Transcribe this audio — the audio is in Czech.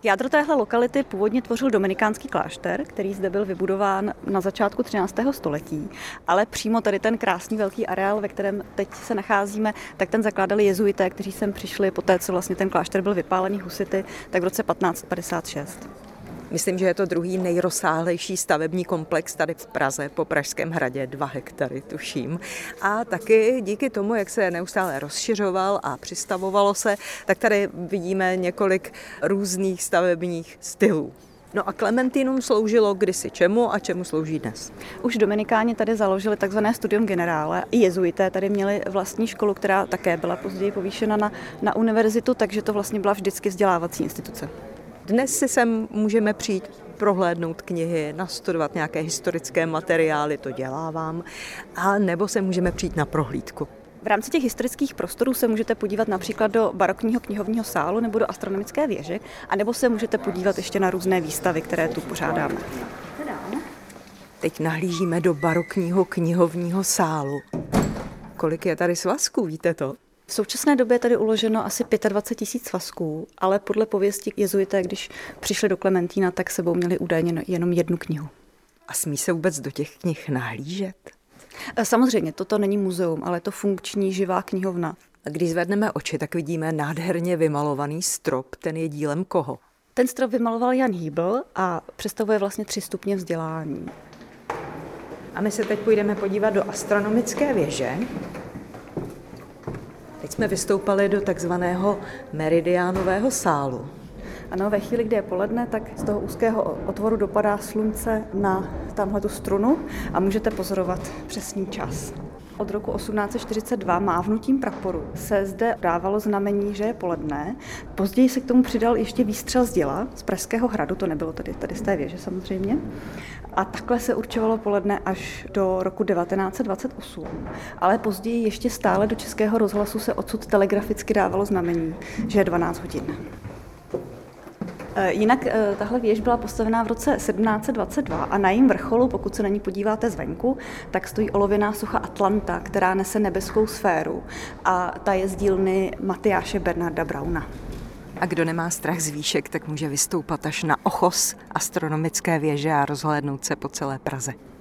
Jádro téhle lokality původně tvořil dominikánský klášter, který zde byl vybudován na začátku 13. století, ale přímo tady ten krásný velký areál, ve kterém teď se nacházíme, tak ten zakládali jezuité, kteří sem přišli poté, co vlastně ten klášter byl vypálený husity, tak v roce 1556. Myslím, že je to druhý nejrozsáhlejší stavební komplex tady v Praze, po Pražském hradě, 2 hektary tuším. A taky díky tomu, jak se neustále rozšiřoval a přistavovalo se, tak tady vidíme několik různých stavebních stylů. No a Klementinum sloužilo kdysi čemu a čemu slouží dnes? Už dominikáni tady založili takzvané studium generale. I jezuité tady měli vlastní školu, která také byla později povýšena na univerzitu, takže to vlastně byla vždycky vzdělávací instituce. Dnes si sem můžeme přijít prohlédnout knihy, nastudovat nějaké historické materiály, to dělávám, a nebo se můžeme přijít na prohlídku. V rámci těch historických prostorů se můžete podívat například do barokního knihovního sálu nebo do astronomické věže, anebo se můžete podívat ještě na různé výstavy, které tu pořádáme. Teď nahlížíme do barokního knihovního sálu. Kolik je tady svazků, víte to? V současné době je tady uloženo asi 25 000 svazků, ale podle pověsti jezuité, když přišli do Klementína, tak sebou měli údajně jenom jednu knihu. A smí se vůbec do těch knih nahlížet? Samozřejmě, toto není muzeum, ale je to funkční živá knihovna. A když zvedneme oči, tak vidíme nádherně vymalovaný strop. Ten je dílem koho? Ten strop vymaloval Jan Hýbl a představuje vlastně 3 stupně vzdělání. A my se teď půjdeme podívat do astronomické věže. Teď jsme vystoupali do takzvaného meridiánového sálu. Ano, ve chvíli, kdy je poledne, tak z toho úzkého otvoru dopadá slunce na tamhletu strunu a můžete pozorovat přesný čas. Od roku 1842 mávnutím praporu se zde dávalo znamení, že je poledne. Později se k tomu přidal ještě výstřel z děla z Pražského hradu, to nebylo tady z té věže samozřejmě. A takhle se určovalo poledne až do roku 1928. Ale později ještě stále do Českého rozhlasu se odsud telegraficky dávalo znamení, že je 12 hodin. Jinak tahle věž byla postavená v roce 1722 a na jejím vrcholu, pokud se na ní podíváte zvenku, tak stojí olověná socha Atlanta, která nese nebeskou sféru a ta je z dílny Matyáše Bernarda Brauna. A kdo nemá strach z výšek, tak může vystoupat až na ochos astronomické věže a rozhlédnout se po celé Praze.